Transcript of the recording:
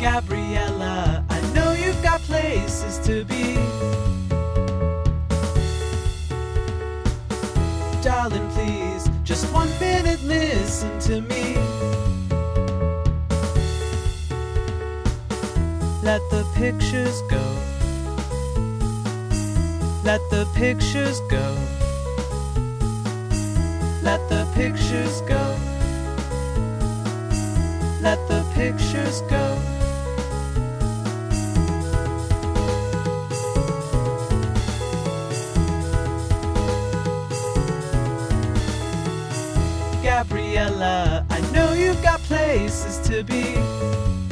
Gabriella, I know you've got places to be. Darling, please, just 1 minute, listen to me. Let the pictures go. Let the pictures go. Let the pictures go. Let the pictures go. Gabriella, I know you've got places to be.